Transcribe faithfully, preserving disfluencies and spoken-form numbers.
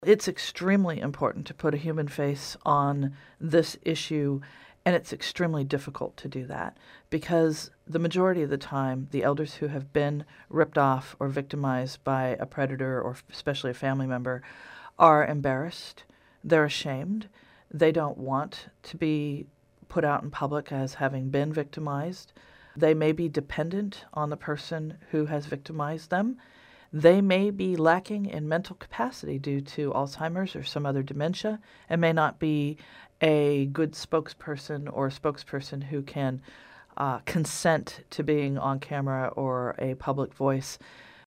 It's extremely important to put a human face on this issue, and it's extremely difficult to do that because the majority of the time, the elders who have been ripped off or victimized by a predator or especially a family member are embarrassed, they're ashamed, they don't want to be put out in public as having been victimized. They may be dependent on the person who has victimized them. They may be lacking in mental capacity due to Alzheimer's or some other dementia and may not be a good spokesperson or a spokesperson who can uh, consent to being on camera or a public voice.